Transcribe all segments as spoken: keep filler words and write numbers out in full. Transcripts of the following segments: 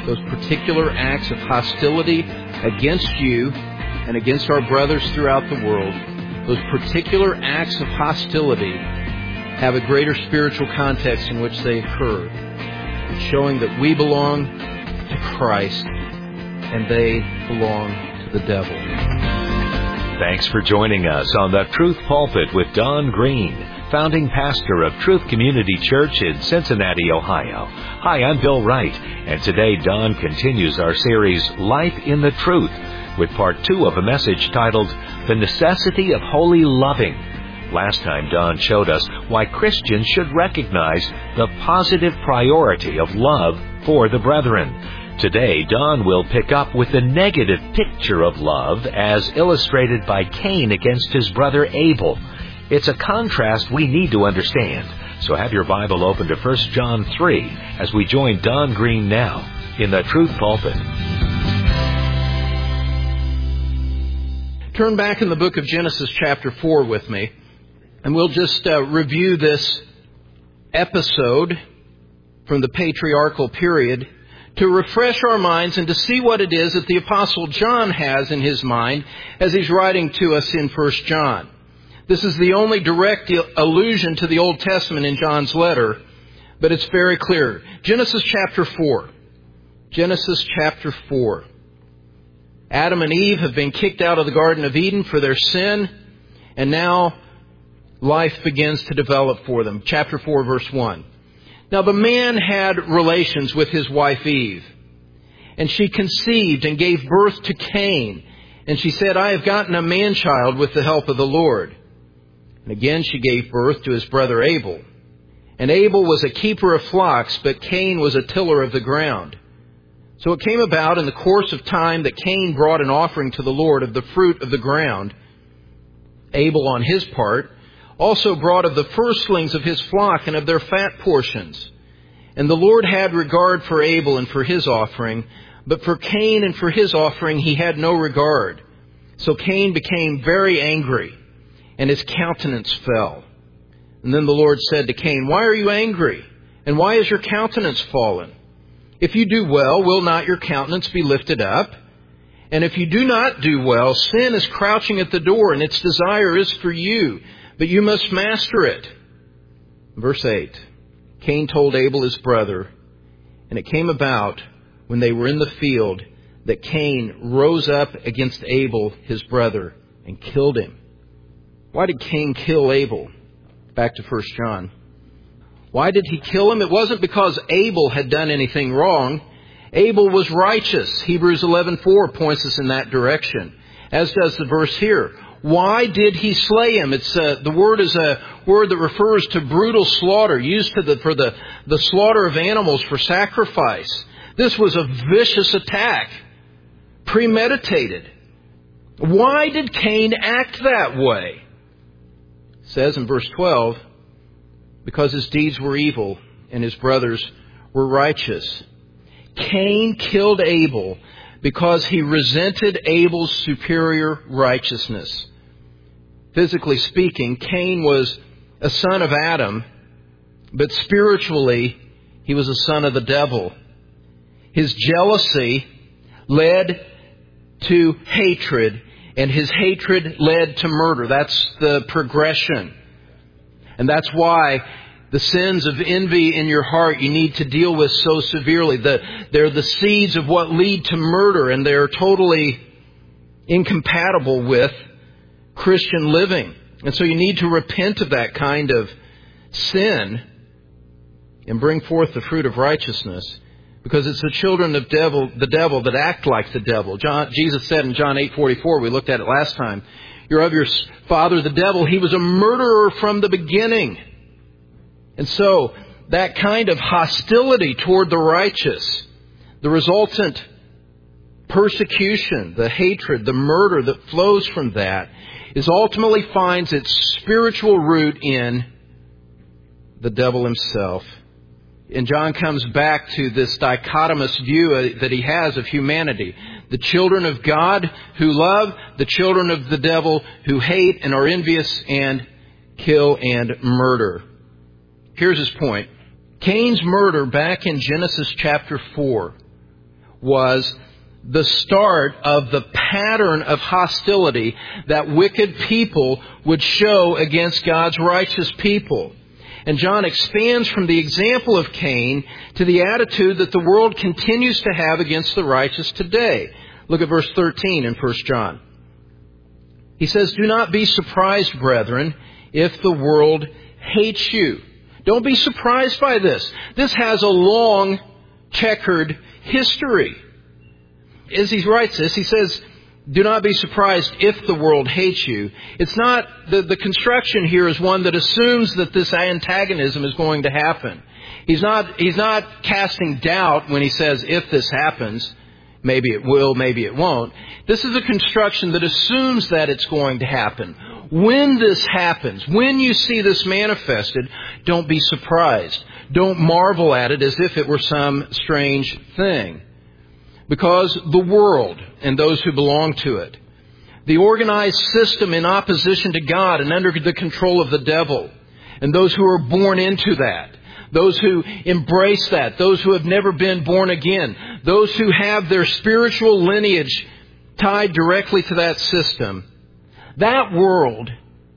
those particular acts of hostility against you and against our brothers throughout the world, those particular acts of hostility have a greater spiritual context in which they occur, showing that we belong to Christ and they belong to the devil. Thanks for joining us on The Truth Pulpit with Don Green, founding pastor of Truth Community Church in Cincinnati, Ohio. Hi, I'm Bill Wright, and today Don continues our series, Life in the Truth, with part two of a message titled, The Necessity of Holy Loving. Last time, Don showed us why Christians should recognize the positive priority of love for the brethren. Today, Don will pick up with the negative picture of love as illustrated by Cain against his brother Abel. It's a contrast we need to understand. So have your Bible open to First John three as we join Don Green now in the Truth Pulpit. Turn back in the book of Genesis chapter four with me, and we'll just uh, review this episode from the patriarchal period to refresh our minds and to see what it is that the Apostle John has in his mind as he's writing to us in First John. This is the only direct allusion to the Old Testament in John's letter, but it's very clear. Genesis chapter four. Genesis chapter four. Adam and Eve have been kicked out of the Garden of Eden for their sin, and now life begins to develop for them. Chapter four, verse one. Now the man had relations with his wife Eve, and she conceived and gave birth to Cain. And she said, I have gotten a man-child with the help of the Lord. And again she gave birth to his brother Abel. And Abel was a keeper of flocks, but Cain was a tiller of the ground. So it came about in the course of time that Cain brought an offering to the Lord of the fruit of the ground. Abel, on his part, also brought of the firstlings of his flock and of their fat portions. And the Lord had regard for Abel and for his offering, but for Cain and for his offering he had no regard. So Cain became very angry, and his countenance fell. And then the Lord said to Cain, Why are you angry? And why is your countenance fallen? If you do well, will not your countenance be lifted up? And if you do not do well, sin is crouching at the door, and its desire is for you, but you must master it. Verse eight. Cain told Abel his brother, and it came about when they were in the field that Cain rose up against Abel his brother and killed him. Why did Cain kill Abel? Back to First John. Why did he kill him? It wasn't because Abel had done anything wrong. Abel was righteous. Hebrews eleven four points us in that direction, as does the verse here. Why did he slay him? It's uh, the word is a word that refers to brutal slaughter, used to the, for the, the slaughter of animals for sacrifice. This was a vicious attack, premeditated. Why did Cain act that way? It says in verse twelve, because his deeds were evil and his brothers were righteous. Cain killed Abel because he resented Abel's superior righteousness. Physically speaking, Cain was a son of Adam, but spiritually, he was a son of the devil. His jealousy led to hatred, and his hatred led to murder. That's the progression. And that's why the sins of envy in your heart you need to deal with so severely. The, they're the seeds of what lead to murder, and they're totally incompatible with Christian living. And so you need to repent of that kind of sin and bring forth the fruit of righteousness, because it's the children of devil, the devil that act like the devil. John, Jesus said in John eight forty-four, we looked at it last time, you're of your father the devil. He was a murderer from the beginning. And so that kind of hostility toward the righteous, the resultant persecution, the hatred, the murder that flows from that, is ultimately finds its spiritual root in the devil himself. And John comes back to this dichotomous view that he has of humanity. The children of God who love, the children of the devil who hate and are envious and kill and murder. Here's his point. Cain's murder back in Genesis chapter four was the start of the pattern of hostility that wicked people would show against God's righteous people. And John expands from the example of Cain to the attitude that the world continues to have against the righteous today. Look at verse thirteen in First John. He says, "Do not be surprised, brethren, if the world hates you." Don't be surprised by this. This has a long, checkered history. As he writes this, he says, do not be surprised if the world hates you. It's not, the, the construction here is one that assumes that this antagonism is going to happen. He's not, he's not casting doubt when he says, if this happens, maybe it will, maybe it won't. This is a construction that assumes that it's going to happen. When this happens, when you see this manifested, don't be surprised. Don't marvel at it as if it were some strange thing. Because the world and those who belong to it, the organized system in opposition to God and under the control of the devil, and those who are born into that, those who embrace that, those who have never been born again, those who have their spiritual lineage tied directly to that system, that world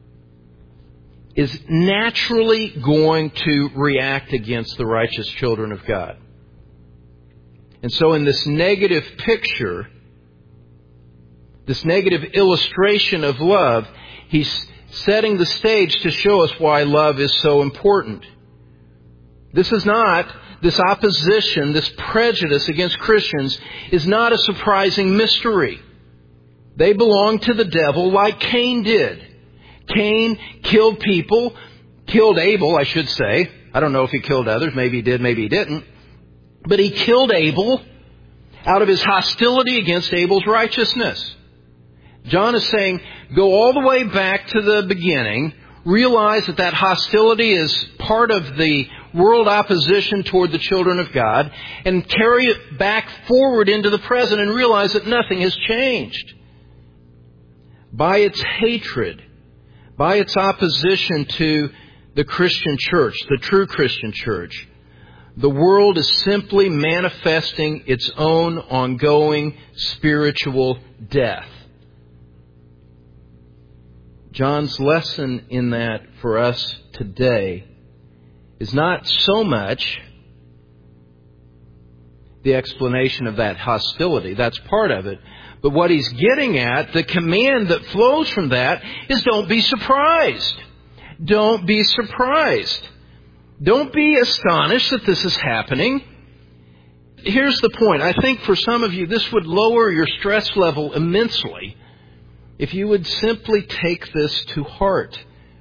is naturally going to react against the righteous children of God. And so in this negative picture, this negative illustration of love, he's setting the stage to show us why love is so important. This is not, this opposition, this prejudice against Christians is not a surprising mystery. They belong to the devil like Cain did. Cain killed people, killed Abel, I should say. I don't know if he killed others. Maybe he did, maybe he didn't. But he killed Abel out of his hostility against Abel's righteousness. John is saying, go all the way back to the beginning, realize that that hostility is part of the world opposition toward the children of God, and carry it back forward into the present and realize that nothing has changed. By its hatred, by its opposition to the Christian church, the true Christian church, the world is simply manifesting its own ongoing spiritual death. John's lesson in that for us today is not so much the explanation of that hostility. That's part of it. But what he's getting at, the command that flows from that, is don't be surprised. Don't be surprised. Don't be astonished that this is happening. Here's the point. I think for some of you, this would lower your stress level immensely if you would simply take this to heart.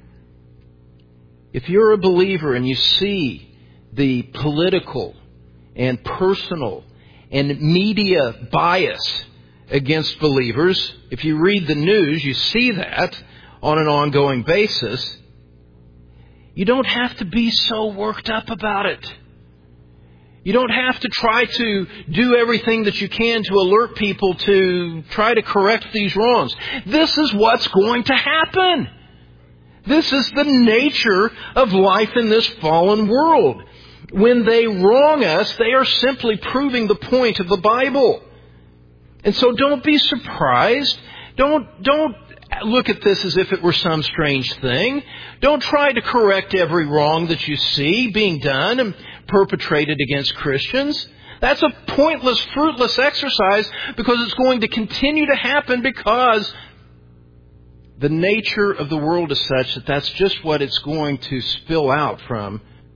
If you're a believer and you see the political and personal and media bias against believers, if you read the news, you see that on an ongoing basis. You don't have to be so worked up about it. You don't have to try to do everything that you can to alert people to try to correct these wrongs. This is what's going to happen. This is the nature of life in this fallen world. When they wrong us, they are simply proving the point of the Bible. And so don't be surprised. Don't, don't look at this as if it were some strange thing. Don't try to correct every wrong that you see being done and perpetrated against Christians. That's a pointless, fruitless exercise because it's going to continue to happen because the nature of the world is such that that's just what it's going to spill out from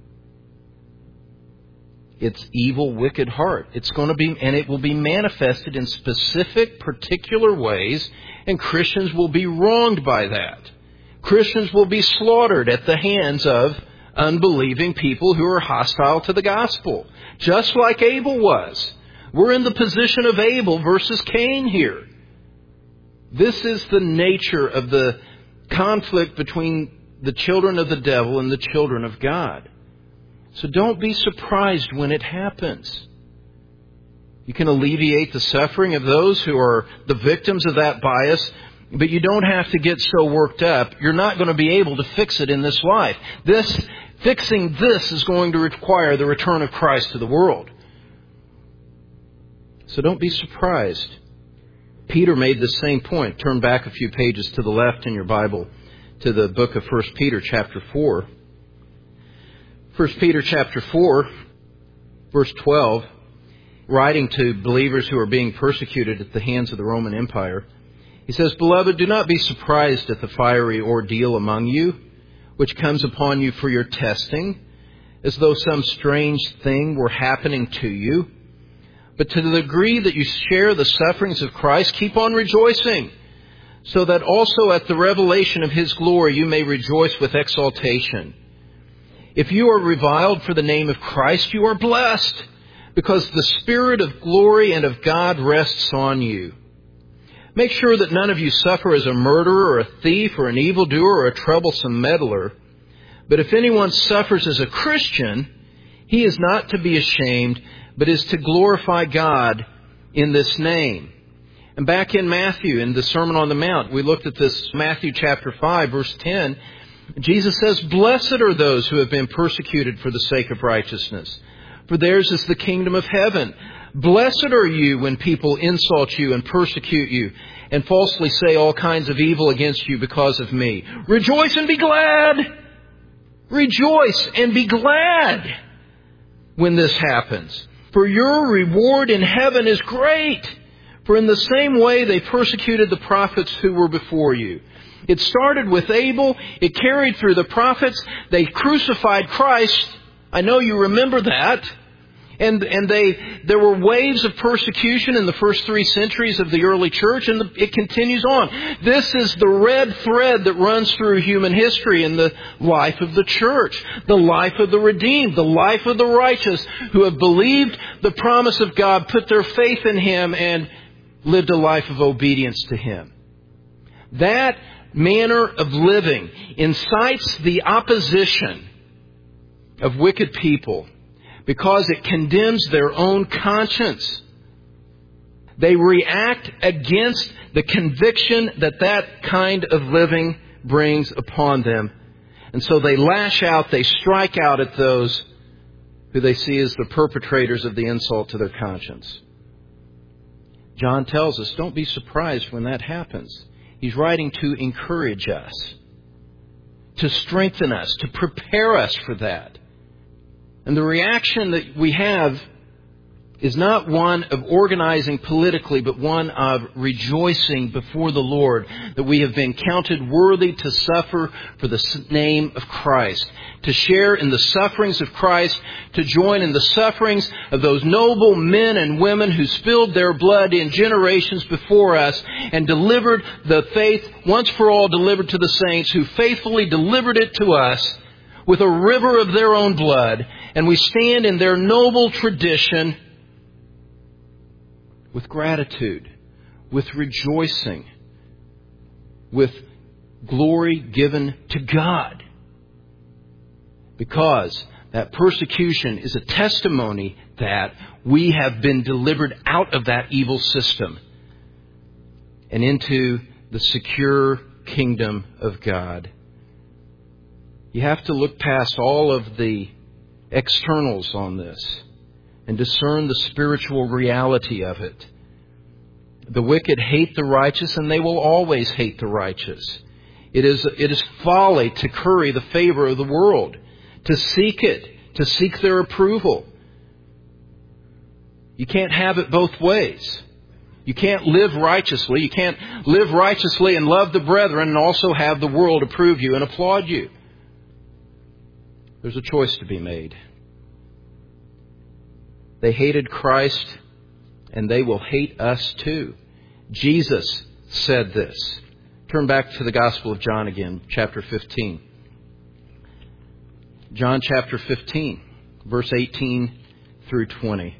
its evil, wicked heart. It's going to be, and it will be manifested in specific, particular ways, and Christians will be wronged by that. Christians will be slaughtered at the hands of unbelieving people who are hostile to the gospel, just like Abel was. We're in the position of Abel versus Cain here. This is the nature of the conflict between the children of the devil and the children of God. So don't be surprised when it happens. You can alleviate the suffering of those who are the victims of that bias, but you don't have to get so worked up. You're not going to be able to fix it in this life. This, fixing this is going to require the return of Christ to the world. So don't be surprised. Peter made the same point. Turn back a few pages to the left in your Bible to the book of First Peter chapter four. First Peter chapter four, verse twelve, writing to believers who are being persecuted at the hands of the Roman Empire. He says, "Beloved, do not be surprised at the fiery ordeal among you, which comes upon you for your testing, as though some strange thing were happening to you. But to the degree that you share the sufferings of Christ, keep on rejoicing, so that also at the revelation of His glory you may rejoice with exultation. If you are reviled for the name of Christ, you are blessed, because the Spirit of glory and of God rests on you. Make sure that none of you suffer as a murderer or a thief or an evildoer or a troublesome meddler. But if anyone suffers as a Christian, he is not to be ashamed, but is to glorify God in this name." And back in Matthew, in the Sermon on the Mount, we looked at this, Matthew chapter five, verse ten. Jesus says, "Blessed are those who have been persecuted for the sake of righteousness, for theirs is the kingdom of heaven. Blessed are you when people insult you and persecute you and falsely say all kinds of evil against you because of me. Rejoice and be glad. Rejoice and be glad when this happens. For your reward in heaven is great. For in the same way they persecuted the prophets who were before you." It started with Abel. It carried through the prophets. They crucified Christ. I know you remember that. And and they there were waves of persecution in the first three centuries of the early church, and the, it continues on. This is the red thread that runs through human history in the life of the church, the life of the redeemed, the life of the righteous who have believed the promise of God, put their faith in Him, and lived a life of obedience to Him. That manner of living incites the opposition of wicked people, because it condemns their own conscience. They react against the conviction that that kind of living brings upon them. And so they lash out, they strike out at those who they see as the perpetrators of the insult to their conscience. John tells us, don't be surprised when that happens. He's writing to encourage us, to strengthen us, to prepare us for that. And the reaction that we have is not one of organizing politically, but one of rejoicing before the Lord that we have been counted worthy to suffer for the name of Christ, to share in the sufferings of Christ, to join in the sufferings of those noble men and women who spilled their blood in generations before us and delivered the faith once for all delivered to the saints, who faithfully delivered it to us with a river of their own blood. And we stand in their noble tradition with gratitude, with rejoicing, with glory given to God. Because that persecution is a testimony that we have been delivered out of that evil system and into the secure kingdom of God. You have to look past all of the externals on this and discern the spiritual reality of it. The wicked hate the righteous, and they will always hate the righteous. It is, it is folly to curry the favor of the world, to seek it, to seek their approval. You can't have it both ways. You can't live righteously. You can't live righteously and love the brethren and also have the world approve you and applaud you. There's a choice to be made. They hated Christ, and they will hate us too. Jesus said this. Turn back to the Gospel of John again, chapter fifteen. John chapter fifteen, verse eighteen through twenty.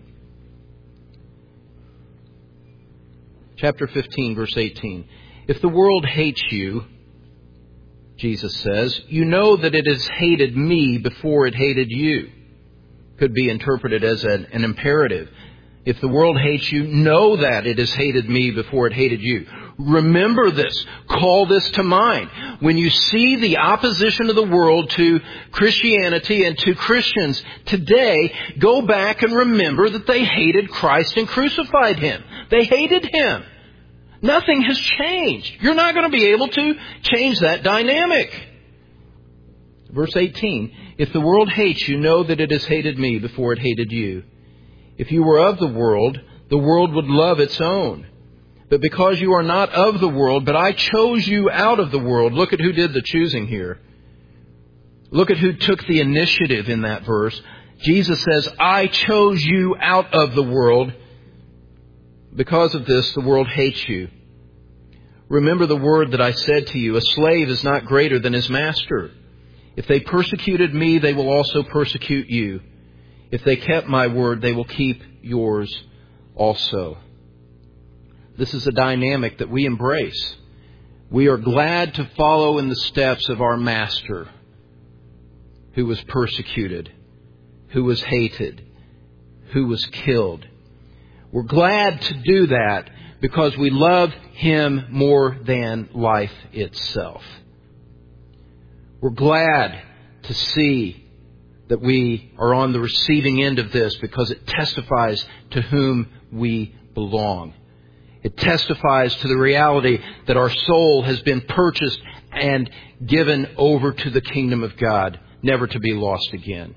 Chapter fifteen, verse eighteen. If the world hates you, Jesus says, you know that it has hated me before it hated you. Could be interpreted as an, an imperative. If the world hates you, know that it has hated me before it hated you. Remember this. Call this to mind. When you see the opposition of the world to Christianity and to Christians today, go back and remember that they hated Christ and crucified Him. They hated Him. Nothing has changed. You're not going to be able to change that dynamic. Verse eighteen, if the world hates you, know that it has hated me before it hated you. If you were of the world, the world would love its own. But because you are not of the world, but I chose you out of the world. Look at who did the choosing here. Look at who took the initiative in that verse. Jesus says, I chose you out of the world. Because of this, the world hates you. Remember the word that I said to you, a slave is not greater than his master. If they persecuted me, they will also persecute you. If they kept my word, they will keep yours also. This is a dynamic that we embrace. We are glad to follow in the steps of our Master, who was persecuted, who was hated, who was killed. We're glad to do that because we love Him more than life itself. We're glad to see that we are on the receiving end of this because it testifies to whom we belong. It testifies to the reality that our soul has been purchased and given over to the kingdom of God, never to be lost again.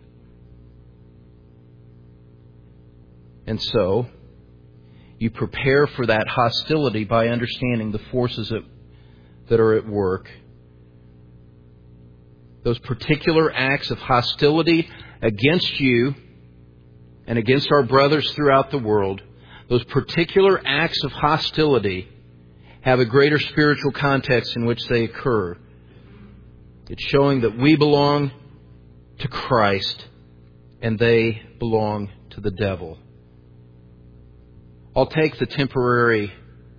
And so, you prepare for that hostility by understanding the forces that are at work. Those particular acts of hostility against you and against our brothers throughout the world, those particular acts of hostility have a greater spiritual context in which they occur. It's showing that we belong to Christ and they belong to the devil. I'll take the temporary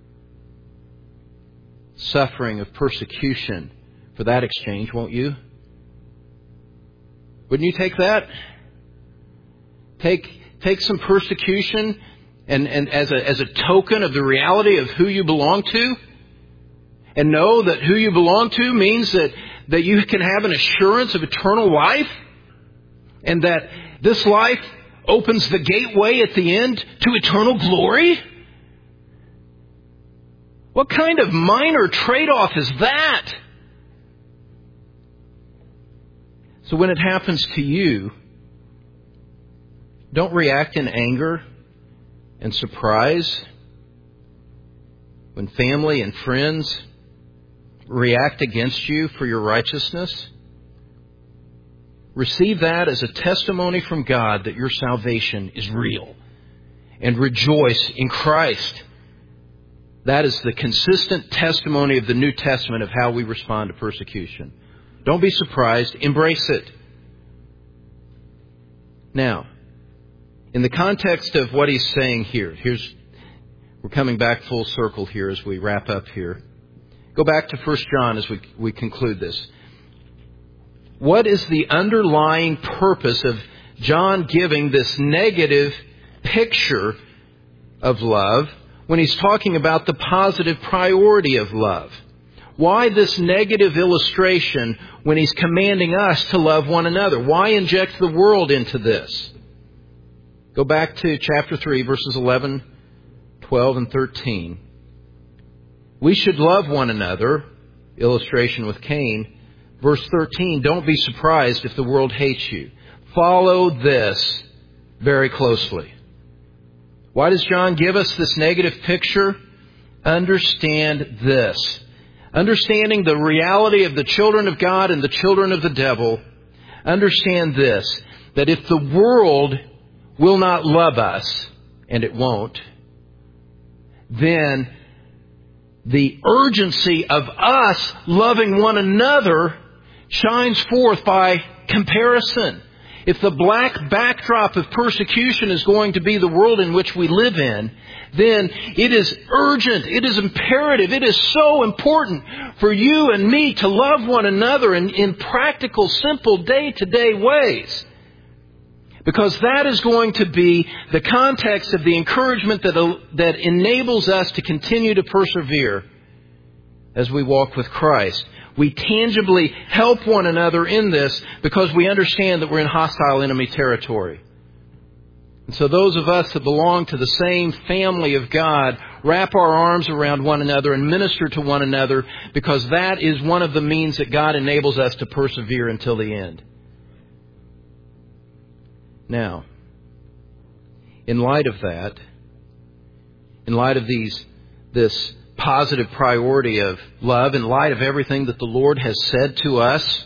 suffering of persecution for that exchange, won't you? Wouldn't you take that? Take take some persecution and, and as a as a token of the reality of who you belong to? And know that who you belong to means that, that you can have an assurance of eternal life? And that this life opens the gateway at the end to eternal glory? What kind of minor trade-off is that? So when it happens to you, don't react in anger and surprise. When family and friends react against you for your righteousness, receive that as a testimony from God that your salvation is real. And rejoice in Christ. That is the consistent testimony of the New Testament of how we respond to persecution. Don't be surprised. Embrace it. Now, in the context of what he's saying here, here's we're coming back full circle here as we wrap up here. Go back to First John as we, we conclude this. What is the underlying purpose of John giving this negative picture of love when he's talking about the positive priority of love? Why this negative illustration when he's commanding us to love one another? Why inject the world into this? Go back to chapter three, verses eleven, twelve, and thirteen. We should love one another, illustration with Cain. Verse thirteen, don't be surprised if the world hates you. Follow this very closely. Why does John give us this negative picture? Understand this. Understanding the reality of the children of God and the children of the devil, understand this, that if the world will not love us, and it won't, then the urgency of us loving one another shines forth by comparison. If the black backdrop of persecution is going to be the world in which we live in, then it is urgent, it is imperative, it is so important for you and me to love one another in, in practical, simple, day-to-day ways. Because that is going to be the context of the encouragement that, that enables us to continue to persevere as we walk with Christ. We tangibly help one another in this because we understand that we're in hostile enemy territory. And so those of us that belong to the same family of God wrap our arms around one another and minister to one another, because that is one of the means that God enables us to persevere until the end. Now, in light of that, in light of these, this positive priority of love, in light of everything that the Lord has said to us,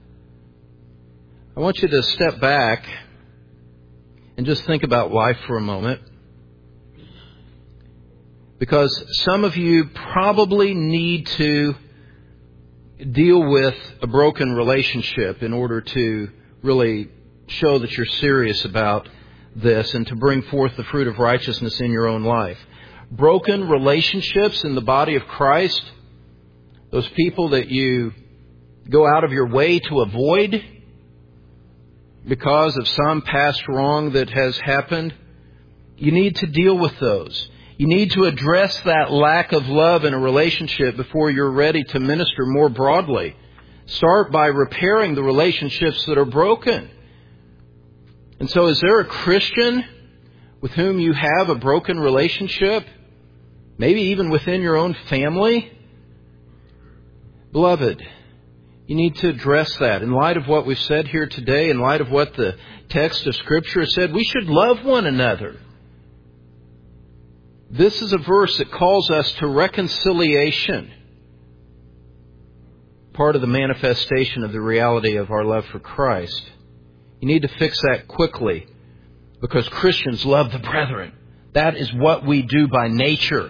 I want you to step back and just think about life for a moment. Because some of you probably need to deal with a broken relationship in order to really show that you're serious about this and to bring forth the fruit of righteousness in your own life. Broken relationships in the body of Christ, those people that you go out of your way to avoid because of some past wrong that has happened, you need to deal with those. You need to address that lack of love in a relationship before you're ready to minister more broadly. Start by repairing the relationships that are broken. And so is there a Christian with whom you have a broken relationship? Maybe even within your own family? Beloved, you need to address that. In light of what we've said here today, in light of what the text of Scripture has said, we should love one another. This is a verse that calls us to reconciliation. Part of the manifestation of the reality of our love for Christ. You need to fix that quickly, because Christians love the brethren. That is what we do by nature.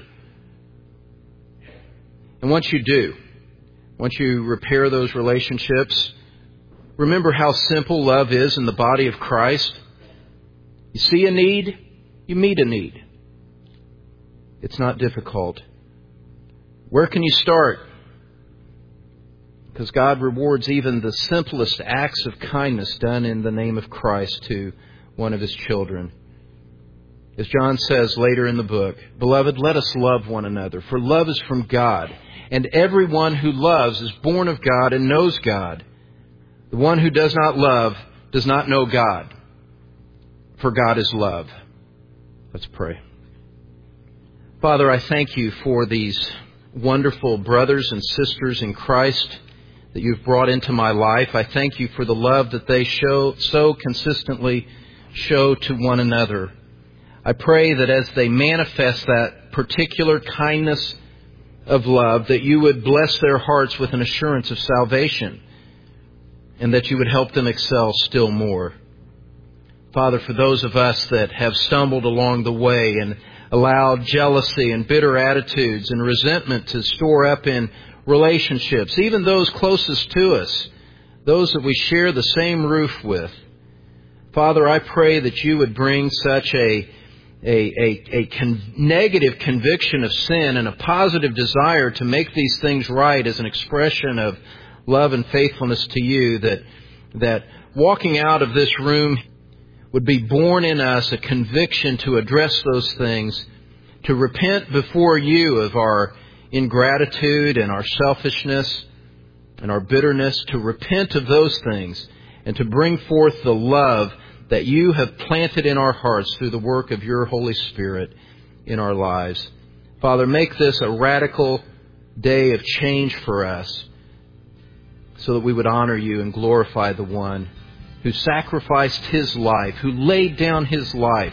And once you do, once you repair those relationships, remember how simple love is in the body of Christ. You see a need, you meet a need. It's not difficult. Where can you start? Because God rewards even the simplest acts of kindness done in the name of Christ to one of His children. As John says later in the book, "Beloved, let us love one another, for love is from God, and everyone who loves is born of God and knows God. The one who does not love does not know God, for God is love." Let's pray. Father, I thank You for these wonderful brothers and sisters in Christ that You've brought into my life. I thank You for the love that they show so consistently show to one another. I pray that as they manifest that particular kindness of love, that You would bless their hearts with an assurance of salvation, and that You would help them excel still more. Father, for those of us that have stumbled along the way and allowed jealousy and bitter attitudes and resentment to store up in relationships, even those closest to us, those that we share the same roof with, Father, I pray that You would bring such a a, a, a con- negative conviction of sin and a positive desire to make these things right as an expression of love and faithfulness to You, that that walking out of this room would be born in us a conviction to address those things, to repent before You of our ingratitude and our selfishness and our bitterness, to repent of those things and to bring forth the love that You have planted in our hearts through the work of Your Holy Spirit in our lives. Father, make this a radical day of change for us so that we would honor You and glorify the One who sacrificed His life, who laid down His life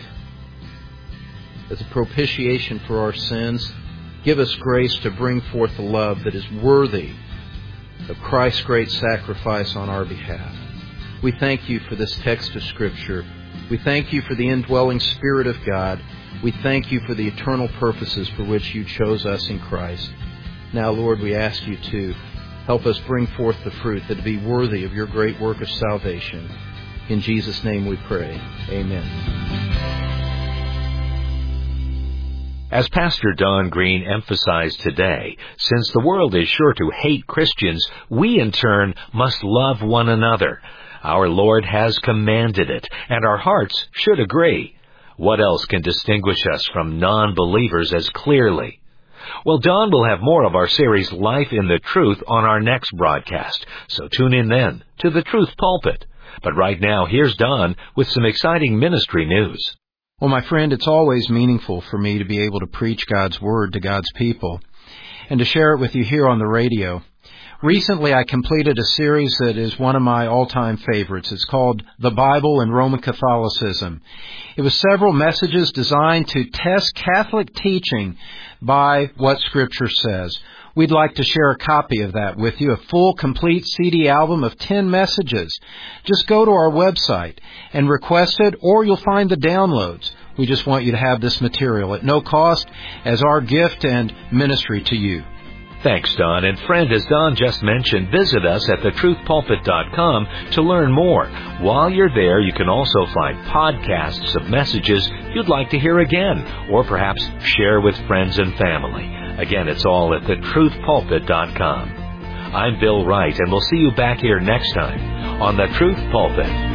as a propitiation for our sins. Give us grace to bring forth the love that is worthy of Christ's great sacrifice on our behalf. We thank You for this text of Scripture. We thank You for the indwelling Spirit of God. We thank You for the eternal purposes for which You chose us in Christ. Now, Lord, we ask You to help us bring forth the fruit that be worthy of Your great work of salvation. In Jesus' name we pray. Amen. As Pastor Don Green emphasized today, since the world is sure to hate Christians, we in turn must love one another. Our Lord has commanded it, and our hearts should agree. What else can distinguish us from non-believers as clearly? Well, Don will have more of our series Life in the Truth on our next broadcast, so tune in then to the Truth Pulpit. But right now, here's Don with some exciting ministry news. Well, my friend, it's always meaningful for me to be able to preach God's Word to God's people and to share it with you here on the radio. Recently, I completed a series that is one of my all-time favorites. It's called The Bible and Roman Catholicism. It was several messages designed to test Catholic teaching by what Scripture says. We'd like to share a copy of that with you, a full, complete C D album of ten messages. Just go to our website and request it, or you'll find the downloads. We just want you to have this material at no cost as our gift and ministry to you. Thanks, Don. And friend, as Don just mentioned, visit us at the truth pulpit dot com to learn more. While you're there, you can also find podcasts of messages you'd like to hear again, or perhaps share with friends and family. Again, it's all at the truth pulpit dot com. I'm Bill Wright, and we'll see you back here next time on The Truth Pulpit.